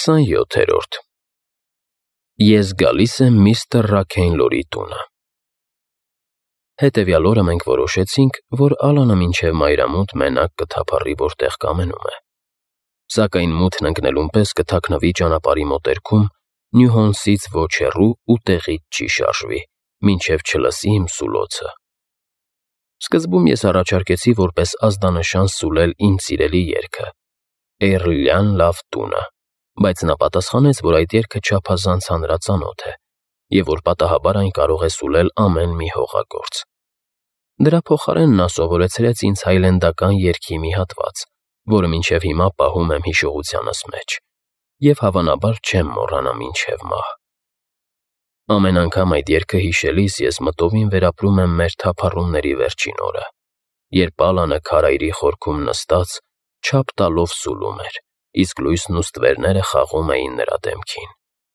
27-րդ Ես գալիս եմ միստր Ռաքեյնլորի տունը։ Հետևյալ օրը մենք որոշեցինք, որ Ալանը մինչև մայրամուտ մենակ կթափառի որտեղ կամենում է։ Սակայն մութն ընկնելուն պես կթաքնվի ճանապարհի մոտերքում, Նյուհոնսից ոչ հեռու ու տեղից չի շարժվի, մինչև չլսի իմ սուլոցը։ Սկզբում ես առաջարկեցի որպես ազդանշան սուլել իմ սիրելի երգը՝ «Էռլյան լավ տունը», բայց նա պատասխանեց, որ այդ երգը չափազանց հանրածանոթ է և որ պատահաբար այն կարող է սուլել ամեն մի հողագործ։ Դրա փոխարեն նա սովորեցրեց ինձ հայլենդական երգի մի հատված, որը մինչև հիմա պահում եմ հիշողությանս մեջ և հավանաբար չեմ մոռանա մինչև մահ։ Ամեն անգամ այդ երգը հիշելիս ես մտովին վերապրում եմ մեր թափառումների վերջին օրը, երբ Ալանը քարայրի խորքում նստած, չափ տալով սուլում էր, իսկ լույսն ու ստվերները խաղում էին նրա դեմքին։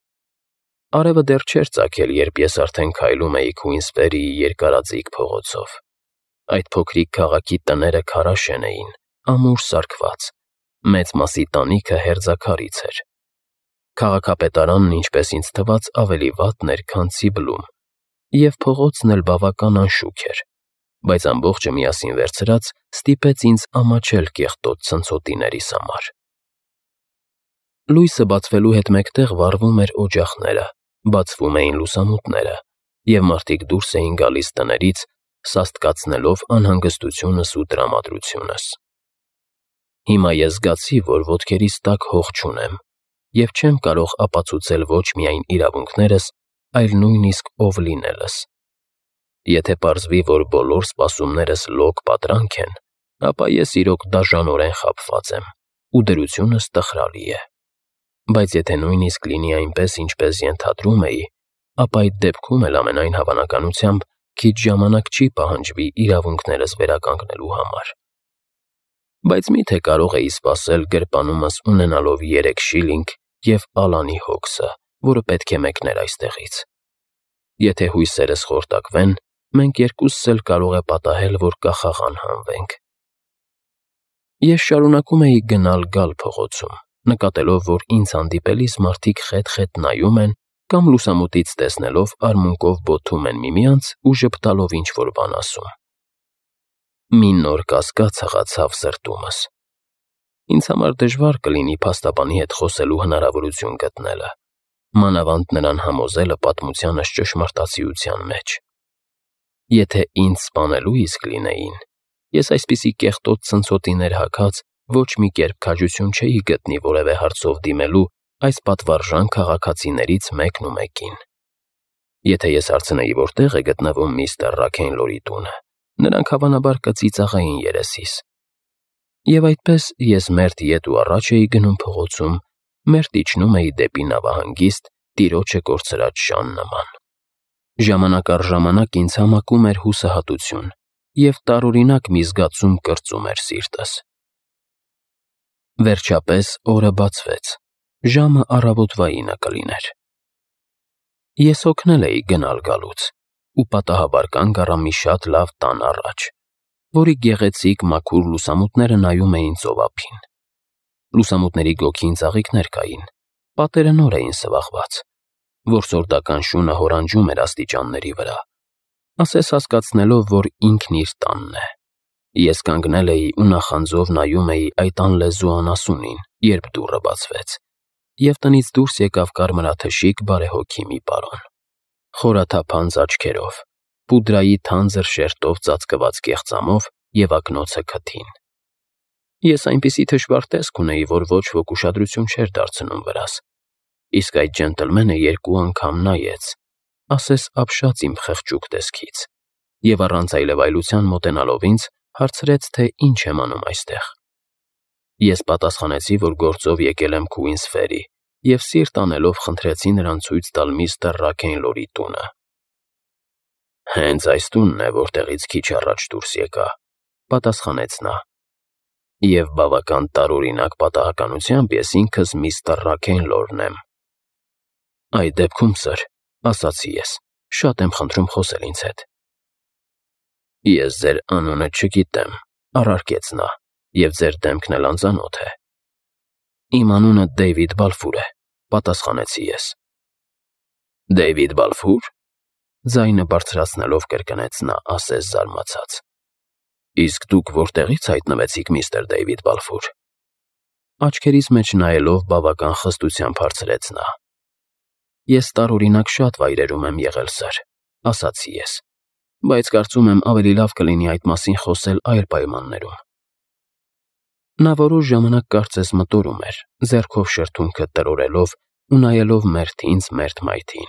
Արևը դեռ չէր ծագել, երբ ես արդեն քայլում էի Քուինսբերիի երկարաձիգ փողոցով։ Այդ փոքրիկ քաղաքի տները քարաշեն էին, ամուր սարքված, մեծ մասի տանիքը հերձաքարից էր։ Քաղաքապետարանն, ինչպես ինձ թվաց, ավելի վատն էր, քան Ցիբլում, և փողոցն էլ բավական անշուք էր, բայց ամբողջը միասին վերցրած ստիպեց ինձ ամաչել կեղտոտ ցնցոտիներիս համար։ Լույսը բացվելու հետ մեկտեղ վառվում էր օջախները, բացվում էին լուսամուտները, և մարդիկ դուրս էին գալիս տներից, սաստկացնելով անհանգստությունս ու տրամադրությունս։ Հիմա ես զգացի, որ ոտքերիս տակ հող չունեմ և չեմ կարող ապացուցել ոչ միայն իրավունքներս, այլ նույնիսկ ով լինելս։ Եթե պարզվի, որ բոլոր սպասումներս լոկ պատրանք են, ապա ես իրոք դաժանորեն խաբված եմ, ու դրությունս տխրալի է։ Բայց եթե նույնիսկ լինի այնպես, ինչպես ենթադրում էի, ապա այդ դեպքում էլ ամենայն հավանականությամբ քիչ ժամանակ չի պահանջվի իրավունքներս վերականգնելու համար։ Բայց մի՞թե կարող էի սպասել գրպանումս ունենալով 3 շիլինգ և Ալանի հոգսը, որը պետք է մեկներ այստեղից։ Եթե հույսերս խորտակվեն, մենք երկուսս էլ կարող է պատահել, որ կախաղան հանվենք։ Ես շարունակում էի գնալ-գալ փողոցում, նկատելով, որ ինձ հանդիպելիս մարդիկ խետ-խետ նայում են կամ լուսամուտից տեսնելով արմունկով բոթում են միմյանց ու ժպտալով ինչ-որ բան ասում։ Մի նոր կասկած հղացավ սրտումս։ Ինձ համար դժվար կլինի փաստաբանի հետ խոսելու հնարավորություն գտնելը, մանավանդ նրան համոզելը պատմությանս ճշմարտացիության մեջ։ Եթե ինձ սպանելու իսկ լինեին, ես այսպիսի կեղտոտ ցնցոտիներ հագած ոչ մի կերպ քաջություն չէի գտնի որևէ հարցով դիմելու այս պատվարժան քաղաքացիներից մեկին։ Եթե ես հարցնեի, որտեղ է գտնվում միստր Ռաքեյնլորի տունը, նրանք հավանաբար կծիծաղեին երեսիս։ Եվ այդպես ես մերթ ետ ու առաջ էի գնում փողոցում, մերթ իջնում էի դեպի նավահանգիստ տիրոջը կորցրած շան նման։ Ժամանակ առ ժամանակ ինձ համակում էր հուսահատություն, և տարօրինակ մի զգացում կրծում էր սիրտս։ Վերջապես օրը բացվեց, ժամը առավոտվայինը կլիներ։ Ես հոգնել էի գնալ-գալուց ու պատահաբար կանգ առա մի շատ լավ տան առաջ, որի գեղեցիկ մաքուր լուսամուտները նայում էին ծովափին։ Լուսամուտների գոգին ծաղիկներ կային, պատերը նոր էին սվաղված, որսորդական շունը հորանջում էր աստիճանների վրա, ասես հասկացնելով, որ ինքն իր տանն է։ Ես կանգնել էի ու նախանձով նայում էի այդ անլեզու անասունին, երբ դուռը բացվեց, և տնից դուրս եկավ կարմրաթշիկ բարեհոգի մի պարոն, խորաթափանց աչքերով, պուդրայի թանձր շերտով ծածկված կեղծամով և ակնոցը քթին։ Ես այնպիսի թշվառ տեսք ունեի, որ ոչ ոք ուշադրություն չէր դարձնում վրաս, իսկ այդ ջենտլմենը 2 անգամ նայեց, ասես ապշած իմ խղճուկ տեսքից, և առանց այլևայլության մոտենալով ինձ, հարցրեց, թե ինչ եմ անում այստեղ։ Ես պատասխանեցի, որ գործով եկել եմ Քուինսբերի և սիրտ անելով խնդրեցի նրան ցույց տալ միստր Ռաքեյնլորի տունը։ «Հենց այս տունն է, որտեղից քիչ առաջ դուրս եկա», պատասխանեց նա։ «Եվ բավական տարօրինակ պատահականությամբ ես ինքս միստր Ռաքեյնլորն եմ»։ «Այդ դեպքում, սըր, ասացի ես, շատ եմ խնդրում խոսել ինձ հետ»։ «Ես ձեր անունը չգիտեմ», առարկեց նա, «և ձեր դեմքն էլ անծանոթ է»։ «Իմ անունը Դեյվիդ Բալֆուր է, պատասխանեցի ես։ Դեյվիդ Բալֆուր, ձայնը բարձրացնելով կրկնեց նա, ասես զարմացած։ Իսկ դուք որտեղից հայտնվեցիք, միստր Դեյվիդ Բալֆուր։ Աչքերիս մեջ նայելով բավական խստությամբ հարցրեց նա։ Ես տարօրինակ շատ վայրերում եմ եղել, սըր, ասացի ես, բայց կարծում եմ ավելի լավ կլինի այդ մասին խոսել այլ պայմաններում։ Նա որոշ ժամանակ կարծես մտորում էր, ձեռքով շրթունքը տրորելով ու նայելով մերթ ինձ, մերթ մայթին։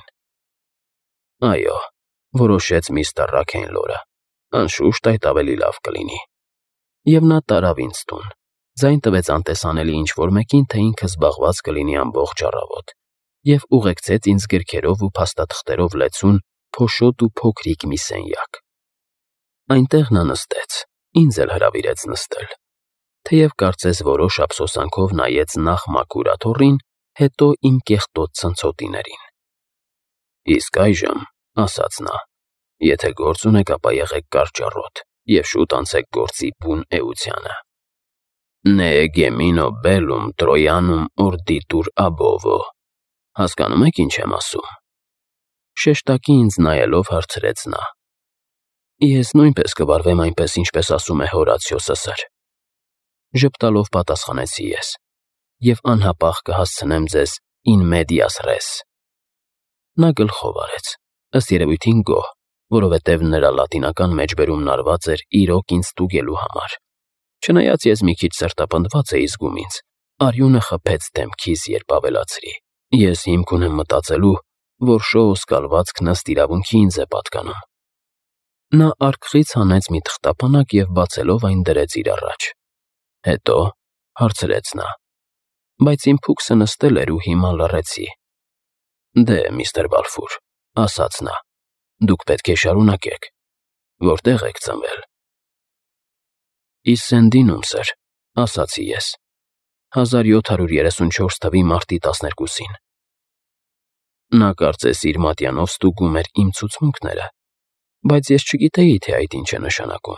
Այո, որոշեց միստր Ռաքենլորը, անշուշտ այդ ավելի լավ կլինի։ Եվ նա տարավ ինձ տուն, ձայն տվեց անտեսանելի ինչ-որ մեկին, թե ինքը զբաղված կլինի ամբողջ առավոտ, և ուղեկցեց ինձ գրքերով ու փաստաթղթերով լեցուն փոշոտ ու փոքրիկ մի սենյակ։ Այնտեղ նա նստեց, ինձ էլ հրավիրեց նստել, թեև կարծես որոշ ափսոսանքով նայեց նախ մաքուր աթոռին, հետո իմ կեղտոտ ցնցոտիներին։ Իսկ այժմ, ասաց նա, եթե գործ ունեք, ապա եղեք կարճառոտ և շուտ անցեք գործի բուն էությանը։ Ne gemino bellum Troianum orditur abovo։ Հասկանում եք ինչ եմ ասում։ Շեշտակի ինձ նայելով հարցրեց նա։ Ես նույնպես կվարվեմ այնպես, ինչպես ասում է Հորացիոսը, սըր։ Ժպտալով պատասխանեցի ես, և անհապաղ կհասցնեմ ձեզ in medias res։ Նա գլխով արեց, ըստ երևույթին գոհ, որովհետև նրա լատինական մեջբերումն արված էր իրոք ինձ ստուգելու համար։ Չնայած ես մի քիչ սրտապնդված էի զգում ինձ, արյունը խփեց դեմքիս, երբ ավելացրի։ Ես հիմք ունեմ մտածելու, որ շոուս կալվածքն ըստ իրավունքի ինձ է պատկանում։ Նա արկղից հանեց մի թղթապանակ և բացելով այն դրեց իր առաջ։ Հետո հարցրեց նա. Բայց իմ փուքսը նստել էր ու հիմա լռեցի։ Դե, միստր Բալֆուր, ասաց նա, դուք պետք է շարունակեք։ Որտեղ եք ծնվել։ Իսսենդինում, սըր, ասացի ես, 1734 թվականի մարտի 12-ին։ Նա կարծես իր մատյանով ստուգում էր իմ ցուցմունքները, բայց ես չգիտեի, թե այդ ինչ է նշանակում։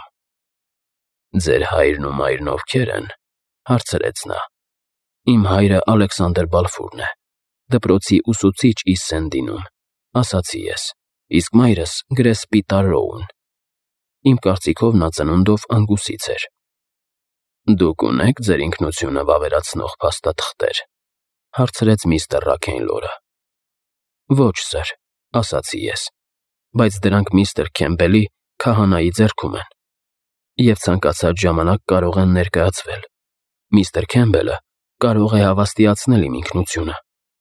Ձեր հայրն ու մայրն ովքեր են, հարցրեց նա։ Իմ հայրը Ալեքսանդր Բալֆուրն է, դպրոցի ուսուցիչ Իսսենդինում, ասացի ես, իսկ մայրս Գրեսպի Տարրոուն։ Իմ կարծիքով նա ծնունդով անգուսից էր։ Դուք ունեք ձեր ինքնությունը վավերացնող փաստաթղթեր, հարցրեց միստր Ռաքենլորը։ Ոչ, սըր, ասացի ես, բայց դրանք միստր Քեմբելի քահանայի ձեռքում են, և ցանկացած ժամանակ կարող են ներկայացվել։ Միստր Քեմբելը կարող է հավաստիացնել իմ ինքնությունը։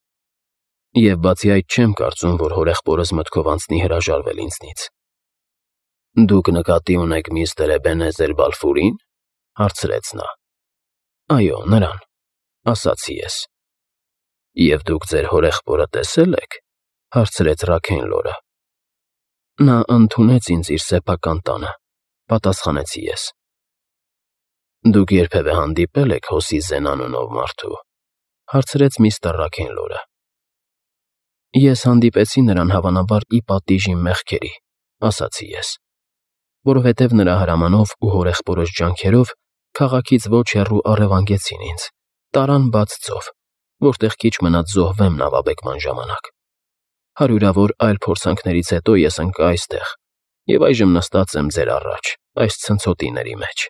Եվ բացի այդ չեմ կարծում, որ հորեղբորս մտքով անցնի հրաժարվել ինձնից։ Դուք նկատի ունեք միստր Էբենեզեր Բալֆուրին, հարցրեց նա։ Այո, նրան, ասացի ես։ Եվ դուք ձեր հորեղբորը տեսել եք, հարցրեց Ռաքենլորը։ Նա ընդունեց ինձ իր սեփական տանը, պատասխանեցի ես։ Դուք երբևէ հանդիպել եք Հոսիզեն անունով մարդու, հարցրեց միստր Ռաքենլորը։ Ես հանդիպեցի նրան հավանաբար ի պատիժ իմ մեղքերի, ասացի ես, որովհետև նրա հրամանով ու հորեղբորս ջանքերով քաղաքից ոչ հեռու առևանգեցին ինձ, տարան բաց ծով, որտեղ քիչ մնաց զոհվեմ նավաբեկման ժամանակ։ Հարյուրավոր այլ փորձանքներից հետո ես ընկա այստեղ, և այժմ նստած եմ ձեր առաջ, այս ցնցոտիների մեջ։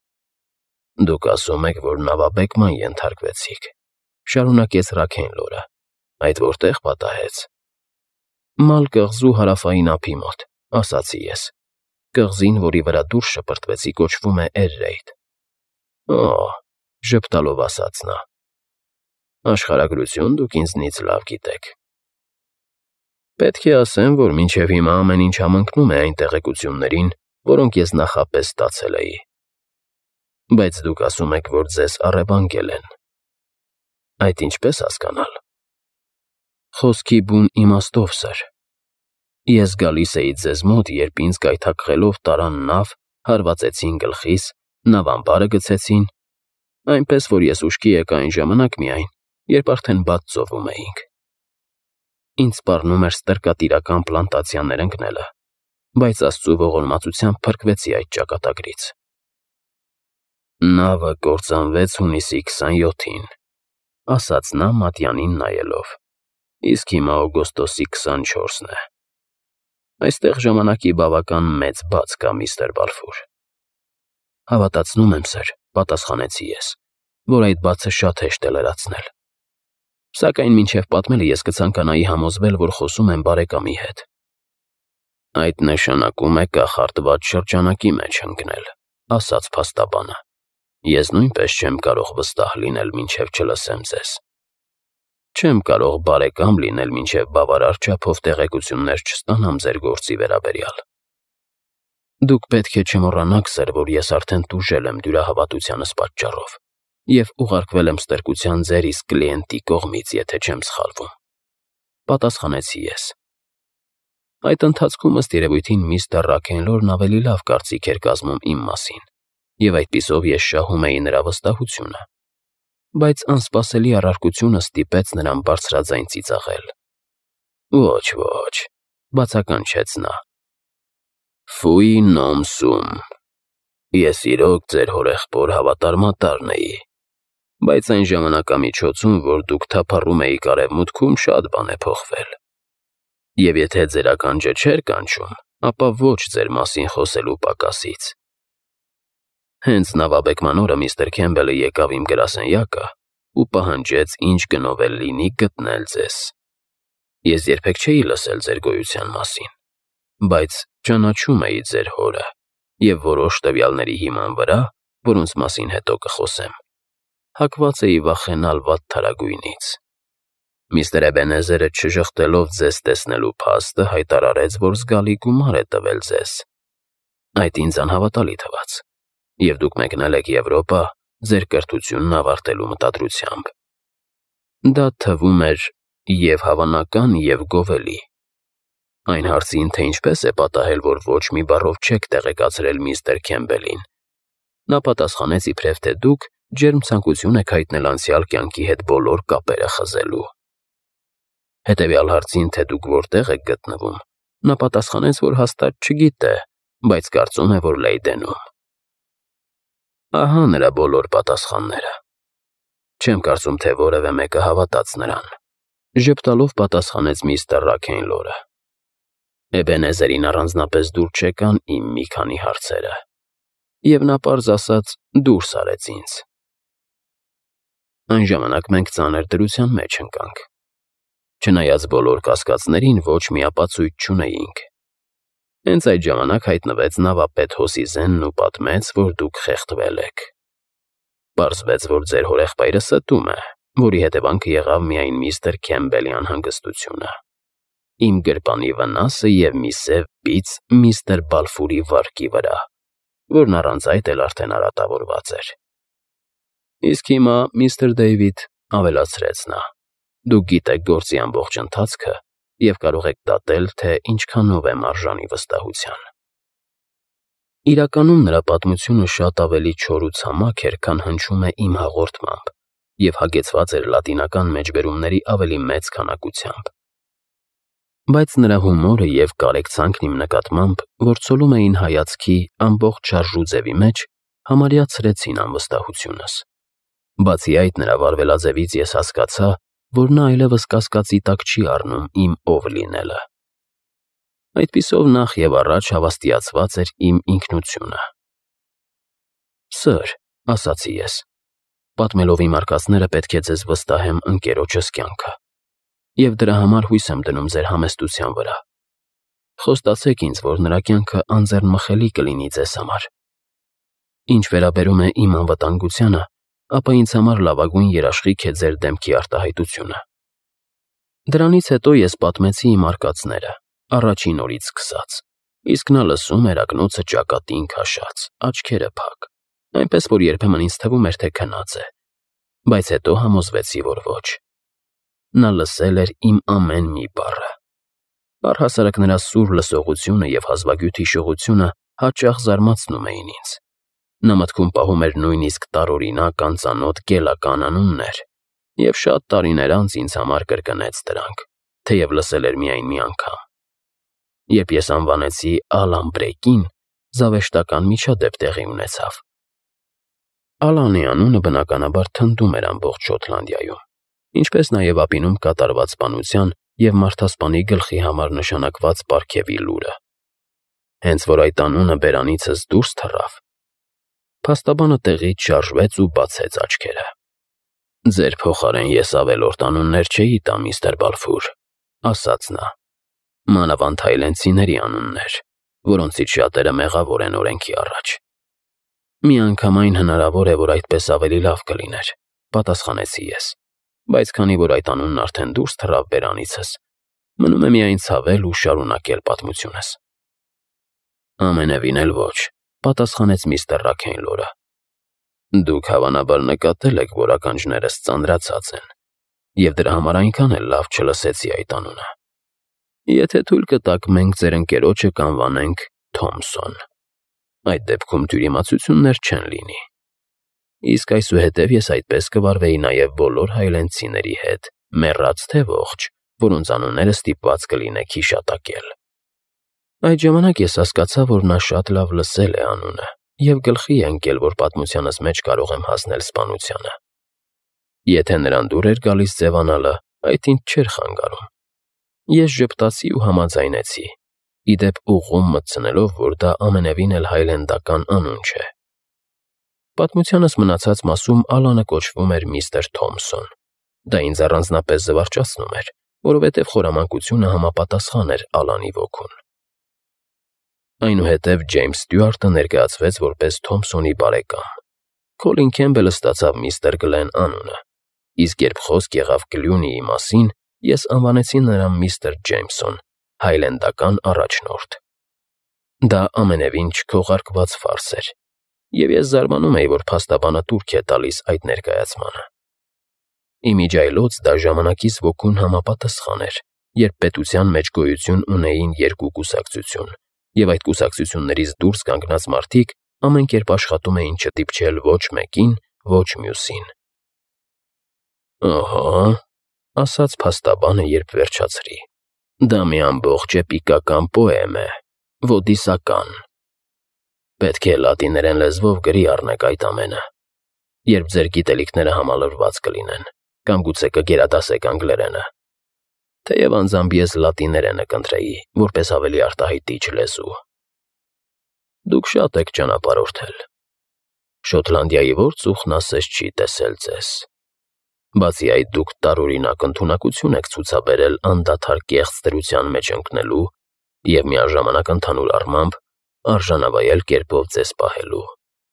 Դուք ասում եք, որ նավաբեկման ենթարկվեցիք, շարունակեց Ռաքենլորը, այդ որտեղ պատահեց։ Մալ կղզու հարավային ափի մոտ, ասացի ես, կղզին, որի վրա դուրս շպրտվեցի, կոչվում է Էրրեյդ։ Օ, ժպտալով ասաց նա, աշխարհագրություն դուք ինձնից լավ գիտեք։ Պետք է ասեմ, որ մինչև հիմա ամեն ինչ համընկնում է այն տեղեկություններին, որոնք ես նախապես ստացել էի։ Բայց դուք ասում եք, որ ձեզ առևանգել են։ Այդ ինչպես հասկանալ։ Խոսքի բուն իմաստով, սըր։ Ես գալիս էի ձեզ մոտ, երբ ինձ գայթակղելով տարան նավ, հարվածեցին գլխիս, նավամբարը գցեցին, այնպես որ ես ուշքի եկա այն ժամանակ միայն, երբ արդեն բաց ծովում էինք։ Ինձ սպառնում էր ստրկատիրական պլանտացիաներ ընկնելը, բայց Աստծու ողորմածությամբ փրկվեցի այդ ճակատագրից։ Նավը կործանվեց հունիսի 27-ին, ասաց նա մատյանին նայելով։ Իսկ հիմա օգոստոսի 24-ն է։ Այստեղ ժամանակի բավական մեծ բաց կա, միստր Բալֆուր։ Հավատացնում եմ, սեր, պատասխանեցի ես, որ այդ բացը շատ հեշտ է լրացնել։ Սակայն մինչև պատմելը ես կցանկանայի համոզվել, որ խոսում եմ բարեկամի հետ։ Այդ նշանակում է կախարդված շրջանակի մեջ ընկնել, ասաց փաստաբանը։ Ես նույնպես չեմ կարող վստահ լինել, մինչև չլսեմ ձեզ։ Չեմ կարող բարեկամ լինել, մինչև բավարար չափով տեղեկություններ չստանամ ձեր գործի վերաբերյալ։ Դուք պետք է չմոռանաք, սեր, որ ես արդեն տուժել եմ դյուրահավատությանս պատճառով և ուղարկվել եմ ստրկության ձեր իսկ կլիենտի կողմից, եթե չեմ սխալվում։ Պատասխանեցի ես։ Այդ ընթացքում ըստ երևույթին միստր Ռաքենլորն ավելի լավ կարծիք էր կազմում իմ մասին, և այդպիսով ես շահում էի նրա վստահությունը, բայց անսպասելի առարկությունը ստիպեց նրան բարձրաձայն ծիծաղել։ Ոչ, բացականչեց նա։ Ֆույ նոմ սում։ Ես իրոք ձեր հորեղբոր հավատարմատարն էի, բայց այն ժամանակամիջոցում, որ դուք թափառում էիք արևմուտքում, շատ բան է փոխվել։ Եվ եթե ձեր ականջը չէր կանչում, ապա ոչ ձեր մասին խոսելու պակասից։ Հենց նավաբեկման օրը միստր Քեմբելը եկավ իմ գրասենյակը ու պահանջեց ինչ գնով էլ լինի գտնել ձեզ։ Ես երբեք չէի լսել ձեր գոյության մասին, բայց ճանաչում էի ձեր հորը և որոշ տվյալների հիման վրա, որոնց մասին հետո կխոսեմ, հակված էի վախենալ վատթարագույնից։ Միստր Էբենեզերը չժխտելով ձեզ տեսնելու փաստը հայտարարեց, որ զգալի գումար է տվել ձեզ։ Այդ ինձ անհավատալի թվաց, և դուք մեկնել եք Եվրոպա ձեր կրթությունն ավարտելու մտադրությամբ։ Դա թվում էր և հավանական, և գովելի։ Այն հարցին, թե ինչպես է պատահել, որ ոչ մի բառով չեք տեղեկացրել միստր Քեմբելին, նա պատասխանեց իբրև թե դուք ջերմ ցանկություն եք հայտնել անցյալ կյանքի հետ բոլոր կապերը խզելու։ Հետևյալ հարցին, թե դուք որտեղ եք գտնվում, նա պատասխանեց, որ հաստատ չգիտե, բայց կարծում է, որ Լեյդենում։ Ահա նրա բոլոր պատասխանները։ Չեմ կարծում, թե որևէ մեկը հավատաց նրան, ժպտալով պատասխանեց միստր Ռաքենլորը։ Էբենեզերին առանձնապես դուր չեկան իմ մի քանի հարցերը, և նա պարզ ասաց դուրս արեց ինձ։ Այն ժամանակ մենք ծանր դրության մեջ ընկանք։ Չնայած բոլոր կասկածներին, ոչ մի ապացույց չունեինք։ Հենց այդ ժամանակ հայտնվեց նավապետ Հոսիզենն ու պատմեց, որ դուք խեղդվել եք։ Պարզվեց, որ ձեր հորեղբայրը ստում է, որի հետևանքը եղավ միայն միստր Քեմբելի անհանգստությունը, իմ գրպանի վնասը և մի սև բիծ միստր Բալֆուրի վարկի վրա, որն առանց այդ էլ արդեն արատավորված էր։ Իսկ հիմա, միստր Դեյվիդ, ավելացրեց նա, դուք գիտեք գործի ամբողջ ընթացքը և կարող եք դատել, թե ինչքանով եմ արժանի վստահության։ Իրականում նրա պատմությունը շատ ավելի չոր ու ցամաք էր, քան հնչում է իմ հաղորդմամբ, և հագեցված էր լատինական մեջբերումների ավելի մեծ քանակությամբ։ Բայց նրա հումորը և կարեկցանքն իմ նկատմամբ, որ ցոլում էին հայացքի ամբողջ շարժու ձևի մեջ, համարյա ցրեցին անվստահությունս։ Բացի այդ, նրա վարվելաձևից ես հասկացա, որ նա այլևս կասկածի տակ չի առնում իմ ով լինելը։ Այդպիսով նախ և առաջ հավաստիացված էր իմ ինքնությունը։ Սըր, ասացի ես, պատմելով իմ արկածները պետք է ձեզ վստահեմ ընկերոջս կյանքը, և դրա համար հույս եմ դնում ձեր համեստության վրա։ Խոստացեք ինձ, որ նրա կյանքը անձեռնմխելի կլինի ձեզ համար։ Ինչ վերաբերում է իմ անվտանգությանը, ապա ինձ համար լավագույն երաշխիք է ձեր դեմքի արտահայտությունը։ Դրանից հետո ես պատմեցի իմ արկածները, առաջին օրից սկսած, իսկ նա լսում էր ակնոցը ճակատին քաշած, աչքերը փակ, այնպես որ երբեմն ինձ թվում էր, թե քնած է, բայց հետո համոզվեցի, որ ոչ։ Նա լսել էր իմ ամեն մի բառը։ Առհասարակ նրա սուր լսողությունը և հազվագյուտ հիշողությունը հաճախ զարմացնում էին ինձ։ Նա մտքում պահում էր նույնիսկ տարօրինակ անծանոթ գելական անուններ, և շատ տարիներ անց ինձ համար կրկնեց դրանք, թեև լսել էր միայն մի անգամ։ Երբ ես անվանեցի Ալան Բրեյկին, զավեշտական միջադեպ տեղի ունեցավ։ Ալանի անունը բնականաբար թնդում էր ամբողջ Շոտլանդիայում, ինչպես նաև ապինում կատարված սպանության և մարդասպանի գլխի համար նշանակված պարգևի լուրը։ Հենց որ այդ անունը բերանիցս դուրս թռավ, փաստաբանը տեղից շարժվեց ու բացեց աչքերը։ «Ձեր փոխարեն ես ավելորդ անուններ չէի տա, միստր Բալֆուր», ասաց նա։ «Մանավանդ հայլենդցիների անուններ, որոնցից շատերը մեղավոր են օրենքի առաջ»։ «Միանգամայն հնարավոր է, որ այդպես ավելի լավ կլիներ», պատասխանեցի ես, բայց քանի որ այդ անունն արդեն դուրս թռավ բերանիցս, մնում է միայն ցավել ու շարունակել պատմությունս։ «Ամենևին էլ ոչ», պատասխանեց միստր Ռաքեյնլորը։ «Դուք հավանաբար նկատել եք, որ ականջներս ծանրացած են, և դրա համար այնքան էլ լավ չլսեցի այդ անունը։ Եթե թույլ կտաք, մենք ձեր ընկերոջը կանվանենք Թոմսոն։ Այդ դեպքում թյուրիմացություններ չեն լինի։ Իսկ այսուհետև ես այդպես կվարվեի նաև բոլոր հայլենդցիների հետ, մեռած թե ողջ, որոնց անունները ստիպված կլինեք հիշատակել»։ Այդ ժամանակ ես հասկացա, որ նա շատ լավ լսել է անունը և գլխի է ընկել, որ պատմությանս մեջ կարող եմ հասնել սպանությանը։ Եթե նրան դուր էր գալիս ձևանալը, այդ ինձ չէր խանգարում։ Ես ժպտացի ու համաձայնեցի, ի դեպ ուղղում մտցնելով, որ դա ամենևին էլ հայլենդական անուն չէ։ Պատմությանս մնացած մասում Ալանը կոչվում էր միստր Թոմսոն։ Դա ինձ առանձնապես զվարճացնում էր, որովհետև խորամանկությունը համապատասխան էր Ալանի ոգուն։ Այնուհետև Ջեյմս Ստյուարտը ներկայացվեց որպես Թոմսոնի բարեկամ։ Քոլին Քեմբելը ստացավ միստր Գլեն անունը, իսկ երբ խոսք եղավ Գլյունիի մասին, ես անվանեցի նրան միստր Ջեյմսոն, հայլենդական առաջնորդ։ Դա ամենևին չքողարկված ֆարս էր, և ես զարմանում էի, որ փաստաբանը տուրք է տալիս այդ ներկայացմանը։ Իմիջիայլոց դա ժամանակիս ոգուն համապատասխան էր, երբ պետության մեջ գոյություն ունեին երկու կուսակցություն, և այդ կուսակցություններից դուրս կանգնած մարդիկ ամեն կերպ աշխատում էին չդիպչել ոչ մեկին, ոչ մյուսին։ «Ահա», ասաց փաստաբանը, երբ վերջացրի, «դա մի ամբողջ էպիկական պոեմ է, ոդիսական։ Պետք է լատիներեն լեզվով գրի առնեք այդ ամենը, երբ ձեր գիտելիքները համալրված կլինեն, կամ գուցե կգերադասեք անգլերենը, թեև անձամբ ես լատիներենը կընտրեի, որպես ավելի արտահայտիչ լեզու։ Դուք շատ եք ճանապարհորդել։ Շոտլանդիայի ո՞ր ծուխն ասես չի տեսել ձեզ։ Բացի այդ, դուք տարօրինակ ընդունակություն եք ցուցաբերել անդադար կեղծ դրության մեջ ընկնելու և միաժամանակ ընդհանուր առմամբ արժանավայել կերպով ձեզ պահելու։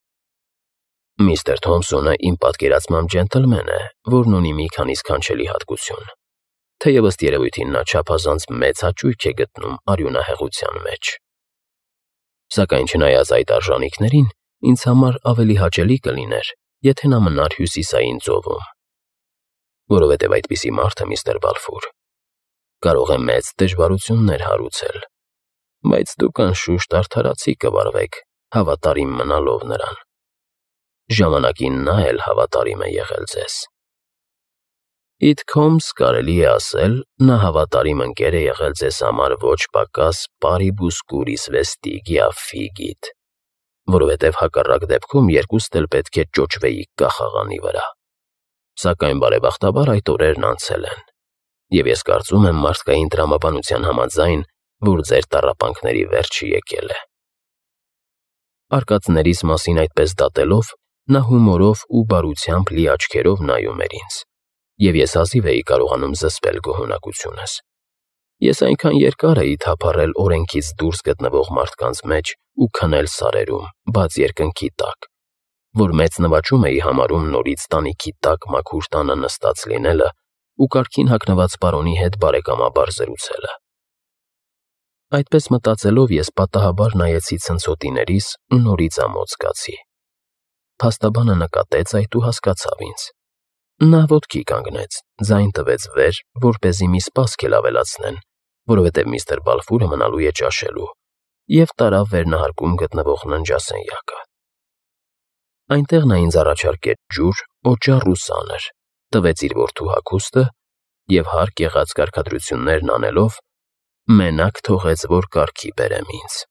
Միստր Թոմսոնը իմ պատկերացմամբ ջենտլմեն է, որն ունի մի քանի սքանչելի հատկություն, թեև ըստ երևույթին նա չափազանց մեծ հաճույք է գտնում արյունահեղության մեջ։ Սակայն չնայած այդ արժանինքներին, ինձ համար ավելի հաճելի կլիներ, եթե նա մնար հյուսիսային ծովում։ Որովհետև այդպիսի մարդը, միստր Բալֆուր, կարող է մեծ դժվարություններ հարուցել, բայց դուք անշուշտ արդարացի կվարվեք, հավատարիմ մնալով նրան։ Ժամանակին նա էլ հավատարիմ է եղել ձեզ։ Իդքոմս կարելի է ասել, նա հավատարիմ ընկեր է եղել ձեզ համար ոչ պակաս paribus curis vestigia figit, որովհետև հակառակ դեպքում երկուստ էլ պետք է ճոճվեիք կախաղանի վրա։ Սակայն բարեբախտաբար այդ օրերն անցել են, և ես կարծում եմ մարդկային տրամաբանության համաձայն, որ ձեր տառապանքների վերջը եկել է։ Արկածներիս մասին այդպես դատելով, նա հումորով ու բարությամբ լի աչքերով նայում էր ինձ, և ես հազիվ էի կարողանում զսպել գոհունակությունս։ Ես այնքան երկար էի թափառել օրենքից դուրս գտնվող մարդկանց մեջ ու քնել սարերում, բաց երկնքի տակ, որ մեծ նվաճում էի համարում նորից տանիքի տակ մաքուր տանը նստած լինելը ու կարգին հագնված պարոնի հետ բարեկամաբար զրուցելը։ Այդպես մտածելով ես պատահաբար նայեցի ցնցոտիներիս ու նորից ամոթ զգացի։ Փաստաբանը նկատեց այդ ու հասկացավ ինձ։ Նա ոտքի կանգնեց, ձայն տվեց վեր, որպեսզի մի սպասք էլ ավելացնեն, որովհետև միստր Բալֆուրը մնալու է ճաշելու, և տարավ վերնահարկում գտնվող ննջասենյակը։ Այնտեղ նա ինձ առաջարկեց ջուր, օճառ ու սանր, տվեց իր որդու հագուստը և հարկ եղած կարգադրություններն անելով, մենակ թողեց, որ կարգի բերեմ ինձ։